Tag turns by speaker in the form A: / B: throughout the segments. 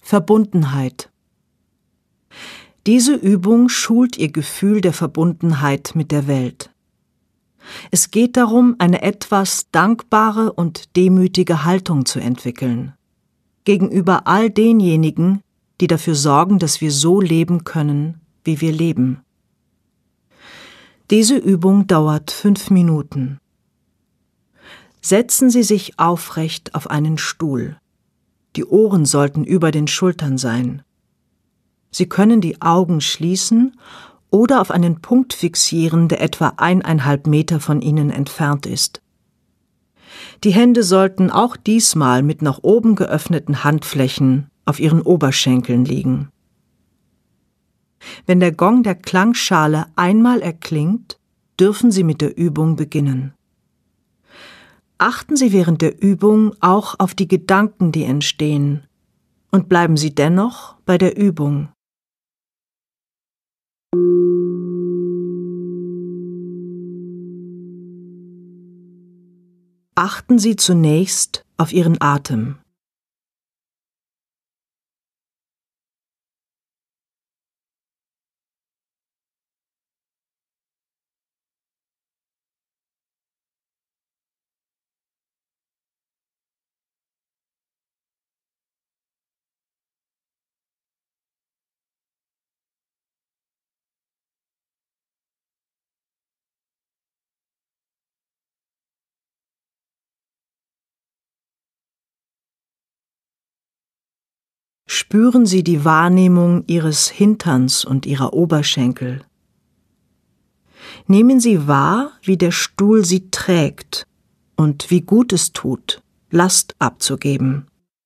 A: Verbundenheit. Diese Übung schult Ihr Gefühl der Verbundenheit mit der Welt. Es geht darum, eine etwas dankbare und demütige Haltung zu entwickeln, gegenüber all denjenigen, die dafür sorgen, dass wir so leben können, wie wir leben. Diese Übung dauert 5 Minuten. Setzen Sie sich aufrecht auf einen Stuhl. Die Ohren sollten über den Schultern sein. Sie können die Augen schließen oder auf einen Punkt fixieren, der etwa 1,5 Meter von Ihnen entfernt ist. Die Hände sollten auch diesmal mit nach oben geöffneten Handflächen auf Ihren Oberschenkeln liegen. Wenn der Gong der Klangschale einmal erklingt, dürfen Sie mit der Übung beginnen. Achten Sie während der Übung auch auf die Gedanken, die entstehen, und bleiben Sie dennoch bei der Übung. Achten Sie zunächst auf Ihren Atem. Spüren Sie die Wahrnehmung Ihres Hinterns und Ihrer Oberschenkel. Nehmen Sie wahr, wie der Stuhl Sie trägt und wie gut es tut, Last abzugeben.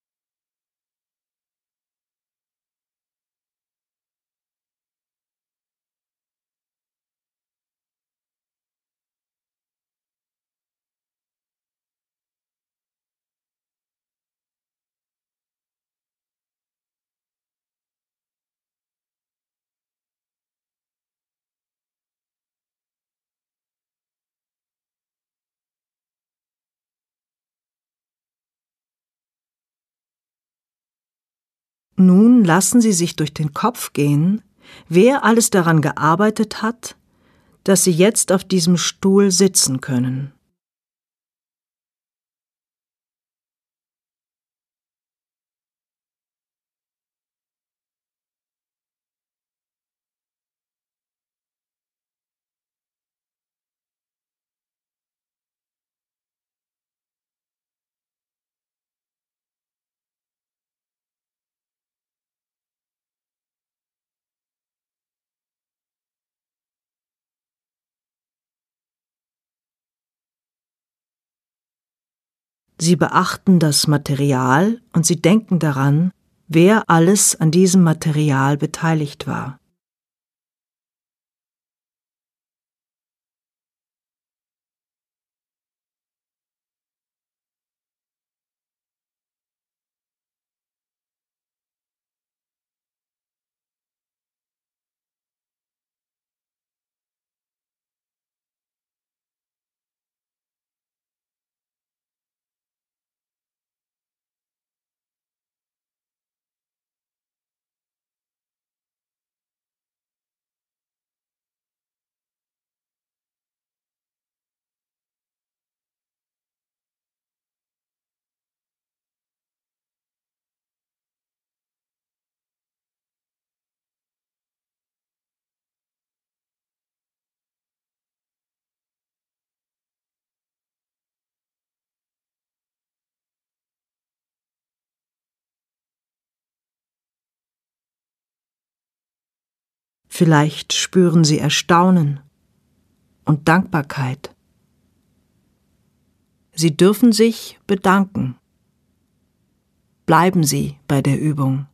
A: Nun lassen Sie sich durch den Kopf gehen, wer alles daran gearbeitet hat, dass Sie jetzt auf diesem Stuhl sitzen können. Sie beachten das Material und Sie denken daran, wer alles an diesem Material beteiligt war. Vielleicht spüren Sie Erstaunen und Dankbarkeit. Sie dürfen sich bedanken. Bleiben Sie bei der Übung.